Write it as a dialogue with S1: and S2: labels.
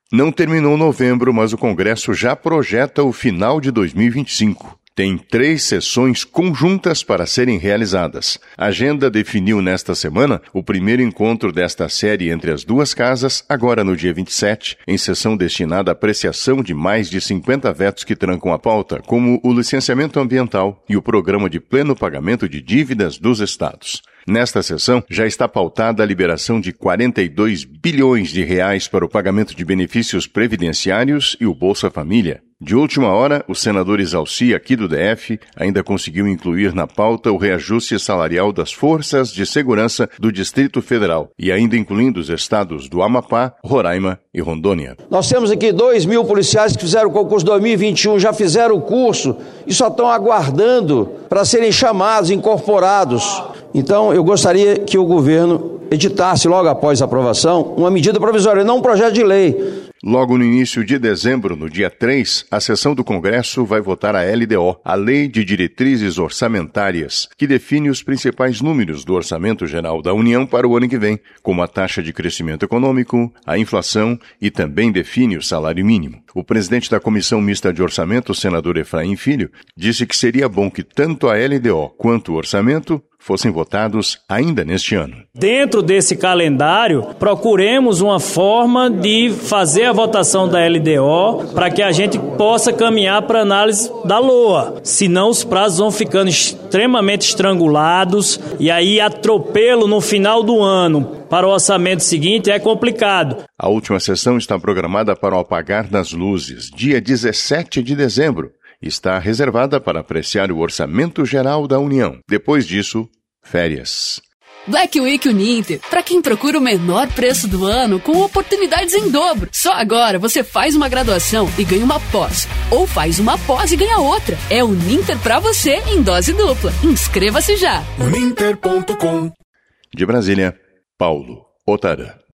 S1: Não terminou novembro, mas o Congresso já projeta o final de 2025. Tem 3 sessões conjuntas para serem realizadas. A agenda definiu nesta semana o primeiro encontro desta série entre as duas casas, agora no dia 27, em sessão destinada à apreciação de mais de 50 vetos que trancam a pauta, como o licenciamento ambiental e o programa de pleno pagamento de dívidas dos estados. Nesta sessão, já está pautada a liberação de 42 bilhões de reais para o pagamento de benefícios previdenciários e o Bolsa Família. De última hora, o senador Isalci, aqui do DF, ainda conseguiu incluir na pauta o reajuste salarial das forças de segurança do Distrito Federal e ainda incluindo os estados do Amapá, Roraima e Rondônia.
S2: Nós temos aqui 2.000 policiais que fizeram o concurso 2021, já fizeram o curso e só estão aguardando para serem chamados, incorporados. Então, eu gostaria que o governo editasse, logo após a aprovação, uma medida provisória, não um projeto de lei.
S1: Logo no início de dezembro, no dia 3, a sessão do Congresso vai votar a LDO, a Lei de Diretrizes Orçamentárias, que define os principais números do Orçamento Geral da União para o ano que vem, como a taxa de crescimento econômico, a inflação e também define o salário mínimo. O presidente da Comissão Mista de Orçamento, o senador Efraim Filho, disse que seria bom que tanto a LDO quanto o orçamento fossem votados ainda neste ano.
S3: Dentro desse calendário, procuremos uma forma de fazer a votação da LDO para que a gente possa caminhar para a análise da LOA. Senão os prazos vão ficando extremamente estrangulados e aí atropelo no final do ano para o orçamento seguinte é complicado.
S1: A última sessão está programada para o apagar das luzes, dia 17 de dezembro. Está reservada para apreciar o Orçamento Geral da União. Depois disso, férias.
S4: Black Week Uninter, para quem procura o menor preço do ano com oportunidades em dobro. Só agora você faz uma graduação e ganha uma pós, ou faz uma pós e ganha outra. É Uninter para você em dose dupla. Inscreva-se já.
S5: Uninter.com.
S1: De Brasília, Paulo Otarã.